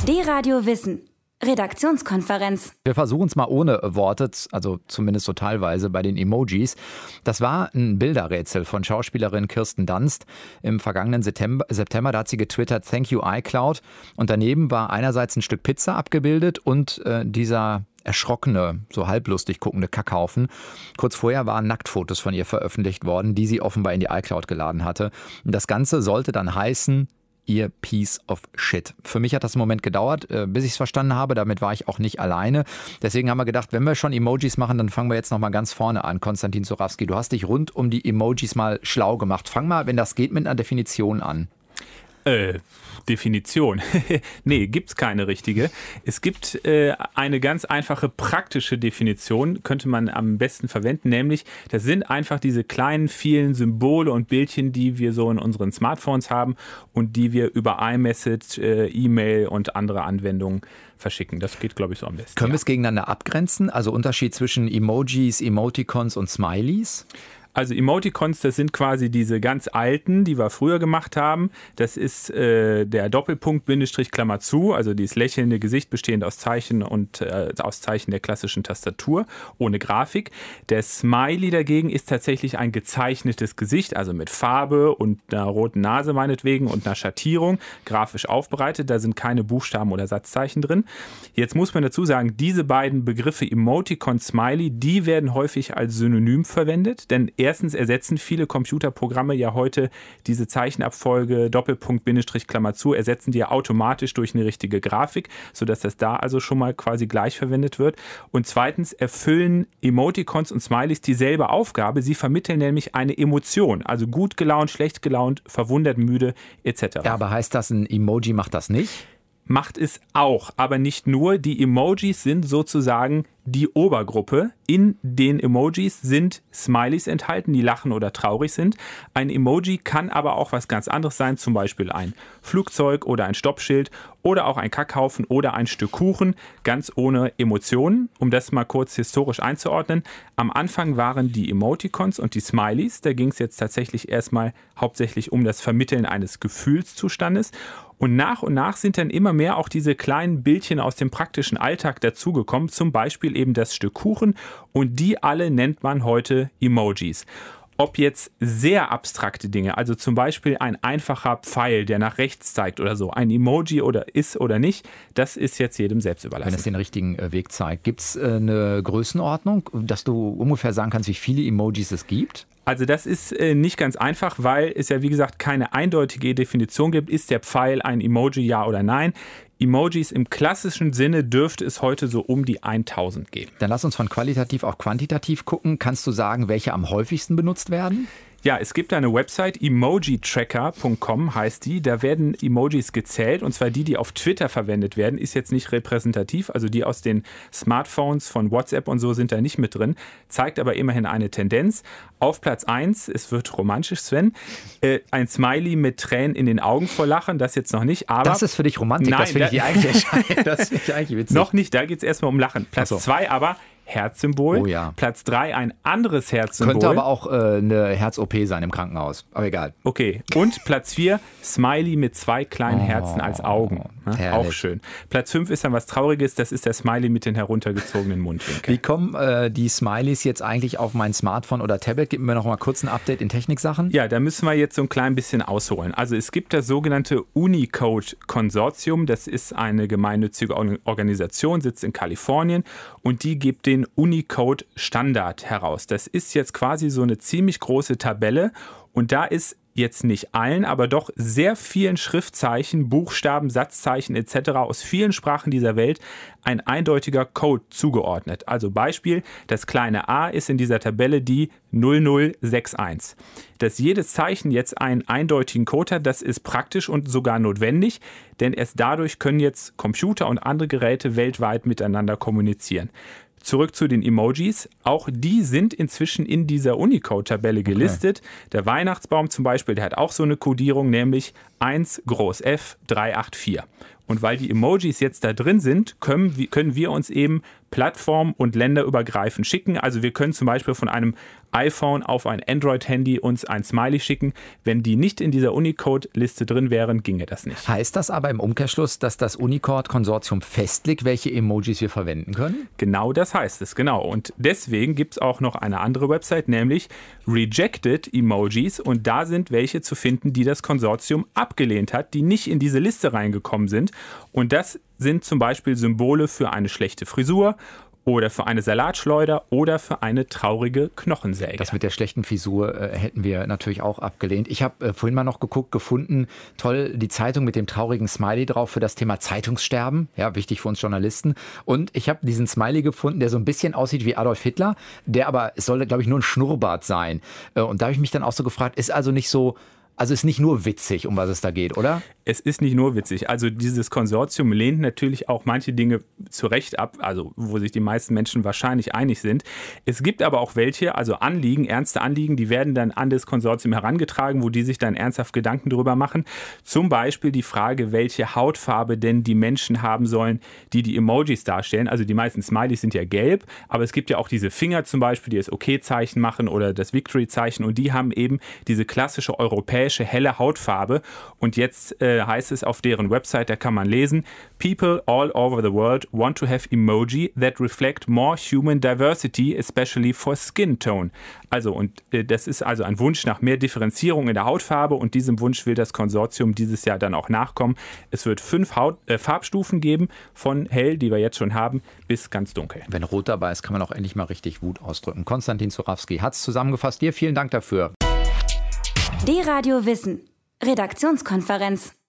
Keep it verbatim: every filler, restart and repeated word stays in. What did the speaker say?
D-Radio Wissen. Redaktionskonferenz. Wir versuchen es mal ohne Worte, also zumindest so teilweise bei den Emojis. Das war ein Bilderrätsel von Schauspielerin Kirsten Dunst im vergangenen September. September da hat sie getwittert, "Thank you iCloud." Und daneben war einerseits ein Stück Pizza abgebildet und äh, dieser erschrockene, so halblustig guckende Kackhaufen. Kurz vorher waren Nacktfotos von ihr veröffentlicht worden, die sie offenbar in die iCloud geladen hatte. Und das Ganze sollte dann heißen, ihr Piece of Shit. Für mich hat das einen Moment gedauert, bis ich es verstanden habe. Damit war ich auch nicht alleine. Deswegen haben wir gedacht, wenn wir schon Emojis machen, dann fangen wir jetzt nochmal ganz vorne an. Konstantin Zurawski, du hast dich rund um die Emojis mal schlau gemacht. Fang mal, wenn das geht, mit einer Definition an. Äh, Definition. Nee, gibt's keine richtige. Es gibt äh, eine ganz einfache praktische Definition, könnte man am besten verwenden, nämlich das sind einfach diese kleinen, vielen Symbole und Bildchen, die wir so in unseren Smartphones haben und die wir über iMessage, äh, E-Mail und andere Anwendungen verschicken. Das geht, glaube ich, so am besten. Können ja. wir es gegeneinander abgrenzen? Also Unterschied zwischen Emojis, Emoticons und Smileys? Also Emoticons, das sind quasi diese ganz alten, die wir früher gemacht haben. Das ist äh, der Doppelpunkt, Bindestrich, Klammer zu, also dieses lächelnde Gesicht bestehend aus Zeichen und äh, aus Zeichen der klassischen Tastatur, ohne Grafik. Der Smiley dagegen ist tatsächlich ein gezeichnetes Gesicht, also mit Farbe und einer roten Nase meinetwegen und einer Schattierung, grafisch aufbereitet. Da sind keine Buchstaben oder Satzzeichen drin. Jetzt muss man dazu sagen, diese beiden Begriffe Emoticon, Smiley, die werden häufig als Synonym verwendet, denn erstens ersetzen viele Computerprogramme ja heute diese Zeichenabfolge Doppelpunkt, Bindestrich, Klammer zu, ersetzen die ja automatisch durch eine richtige Grafik, sodass das da also schon mal quasi gleich verwendet wird. Und zweitens erfüllen Emoticons und Smileys dieselbe Aufgabe. Sie vermitteln nämlich eine Emotion, also gut gelaunt, schlecht gelaunt, verwundert, müde et cetera. Ja, aber heißt das, ein Emoji macht das nicht? Macht es auch, aber nicht nur. Die Emojis sind sozusagen die Obergruppe. In den Emojis sind Smileys enthalten, die lachen oder traurig sind. Ein Emoji kann aber auch was ganz anderes sein, zum Beispiel ein Flugzeug oder ein Stoppschild oder auch ein Kackhaufen oder ein Stück Kuchen, ganz ohne Emotionen. Um das mal kurz historisch einzuordnen. Am Anfang waren die Emoticons und die Smileys. Da ging es jetzt tatsächlich erstmal hauptsächlich um das Vermitteln eines Gefühlszustandes. Und nach und nach sind dann immer mehr auch diese kleinen Bildchen aus dem praktischen Alltag dazugekommen, zum Beispiel eben das Stück Kuchen, und die alle nennt man heute Emojis. Ob jetzt sehr abstrakte Dinge, also zum Beispiel ein einfacher Pfeil, der nach rechts zeigt oder so, ein Emoji oder ist oder nicht, das ist jetzt jedem selbst überlassen. Wenn es den richtigen Weg zeigt. Gibt es eine Größenordnung, dass du ungefähr sagen kannst, wie viele Emojis es gibt? Also das ist äh, nicht ganz einfach, weil es ja wie gesagt keine eindeutige Definition gibt. Ist der Pfeil ein Emoji, ja oder nein? Emojis im klassischen Sinne dürfte es heute so um die tausend geben. Dann lass uns von qualitativ auf quantitativ gucken. Kannst du sagen, welche am häufigsten benutzt werden? Ja, es gibt eine Website, emoji tracker punkt com heißt die. Da werden Emojis gezählt, und zwar die, die auf Twitter verwendet werden, ist jetzt nicht repräsentativ. Also die aus den Smartphones von WhatsApp und so sind da nicht mit drin, zeigt aber immerhin eine Tendenz. Auf Platz eins, es wird romantisch, Sven, äh, ein Smiley mit Tränen in den Augen vor Lachen, das jetzt noch nicht. Aber das ist für dich Romantik, nein, das finde ich, eigentlich, das find ich eigentlich witzig. Noch nicht, da geht es erstmal um Lachen. Platz so. zwei aber Herzsymbol. Oh ja. Platz drei ein anderes Herzsymbol. Könnte aber auch äh, eine Herz-O P sein im Krankenhaus. Aber egal. Okay. Und Platz vier, Smiley mit zwei kleinen Oh, Herzen als Augen. Ne? Auch schön. Platz fünf ist dann was Trauriges. Das ist der Smiley mit den heruntergezogenen Mundwinkeln. Wie kommen äh, die Smileys jetzt eigentlich auf mein Smartphone oder Tablet? Gib mir noch mal kurz ein Update in Techniksachen. Ja, da müssen wir jetzt so ein klein bisschen ausholen. Also es gibt das sogenannte Unicode-Konsortium. Das ist eine gemeinnützige Organisation, sitzt in Kalifornien, und die gibt den Unicode-Standard heraus. Das ist jetzt quasi so eine ziemlich große Tabelle, und da ist jetzt nicht allen, aber doch sehr vielen Schriftzeichen, Buchstaben, Satzzeichen et cetera aus vielen Sprachen dieser Welt ein eindeutiger Code zugeordnet. Also Beispiel, das kleine a ist in dieser Tabelle die null null sechs eins. Dass jedes Zeichen jetzt einen eindeutigen Code hat, das ist praktisch und sogar notwendig, denn erst dadurch können jetzt Computer und andere Geräte weltweit miteinander kommunizieren. Zurück zu den Emojis. Auch die sind inzwischen in dieser Unicode-Tabelle gelistet. Okay. Der Weihnachtsbaum zum Beispiel, der hat auch so eine Kodierung, nämlich eins groß F drei acht vier. Und weil die Emojis jetzt da drin sind, können, können wir uns eben plattform- und länderübergreifend schicken. Also wir können zum Beispiel von einem iPhone auf ein Android-Handy uns ein Smiley schicken. Wenn die nicht in dieser Unicode-Liste drin wären, ginge das nicht. Heißt das aber im Umkehrschluss, dass das Unicode-Konsortium festlegt, welche Emojis wir verwenden können? Genau das heißt es, genau. Und deswegen gibt es auch noch eine andere Website, nämlich Rejected Emojis. Und da sind welche zu finden, die das Konsortium abgelehnt hat, die nicht in diese Liste reingekommen sind. Und das sind zum Beispiel Symbole für eine schlechte Frisur oder für eine Salatschleuder oder für eine traurige Knochensäge. Das mit der schlechten Frisur äh, hätten wir natürlich auch abgelehnt. Ich habe äh, vorhin mal noch geguckt, gefunden, toll, die Zeitung mit dem traurigen Smiley drauf für das Thema Zeitungssterben. Ja, wichtig für uns Journalisten. Und ich habe diesen Smiley gefunden, der so ein bisschen aussieht wie Adolf Hitler, der aber, es soll, glaube ich, nur ein Schnurrbart sein. Äh, und da habe ich mich dann auch so gefragt, ist also nicht so, also ist nicht nur witzig, um was es da geht, oder? Es ist nicht nur witzig. Also dieses Konsortium lehnt natürlich auch manche Dinge zu Recht ab, also wo sich die meisten Menschen wahrscheinlich einig sind. Es gibt aber auch welche, also Anliegen, ernste Anliegen, die werden dann an das Konsortium herangetragen, wo die sich dann ernsthaft Gedanken drüber machen. Zum Beispiel die Frage, welche Hautfarbe denn die Menschen haben sollen, die die Emojis darstellen. Also die meisten Smileys sind ja gelb, aber es gibt ja auch diese Finger zum Beispiel, die das Okay-Zeichen machen oder das Victory-Zeichen und die haben eben diese klassische europäische helle Hautfarbe. Und jetzt äh, heißt es auf deren Website, da kann man lesen, People all over the world want to have emoji that reflect more human diversity, especially for skin tone. Also, und äh, das ist also ein Wunsch nach mehr Differenzierung in der Hautfarbe und diesem Wunsch will das Konsortium dieses Jahr dann auch nachkommen. Es wird fünf Haut, äh, Farbstufen geben, von hell, die wir jetzt schon haben, bis ganz dunkel. Wenn rot dabei ist, kann man auch endlich mal richtig Wut ausdrücken. Konstantin Zurawski hat es zusammengefasst. Dir vielen Dank dafür. D-Radio Wissen. Redaktionskonferenz.